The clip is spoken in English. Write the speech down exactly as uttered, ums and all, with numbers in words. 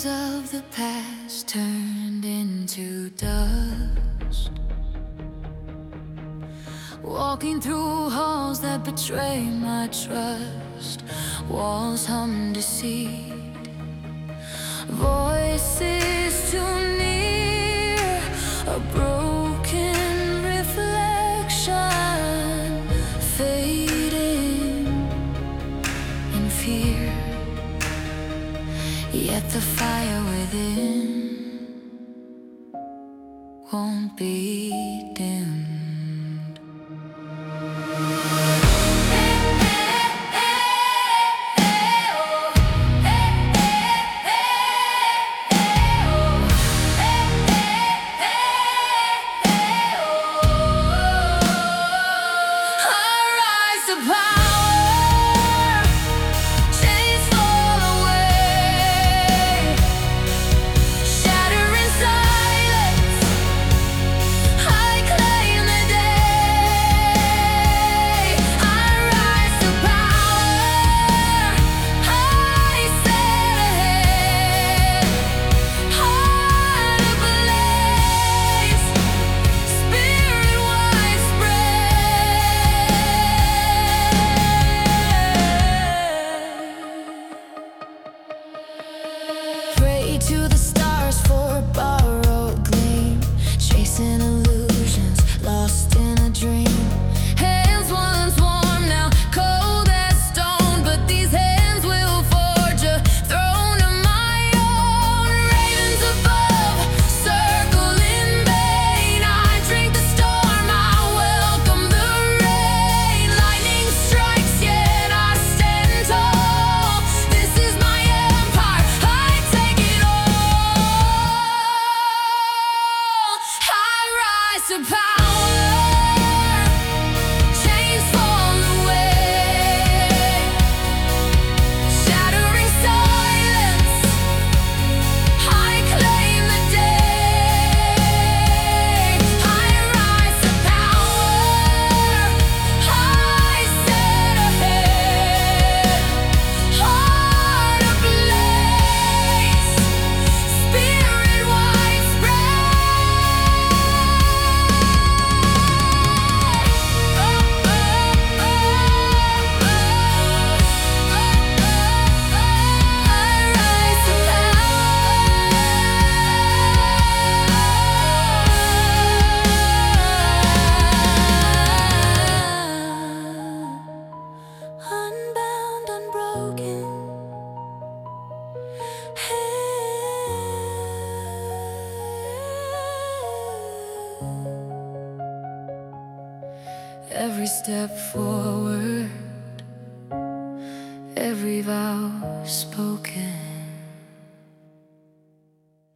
Dreams of the past turned into dust, walking through halls that betray my trust. Walls hum deceit, voices too near, a broken reflection fading in fear. Yet the fire within won't be dimmed. To the stars for a borrowed gleam, chasing illusions, lost in a dream. Hands once warm, now cold as stone, but these hands will forge a throne of my own. Ravens above, circle in vain. I drink the storm, I welcome the rain. Lightning strikes, yet I stand tall. This is my empire, I take it all. To power, chains fall away, shattering silence, I claim the day. I rise to power, I set ahead, heart ablaze, spirit widespread. Unbound, unbroken, every step forward, every vow spoken.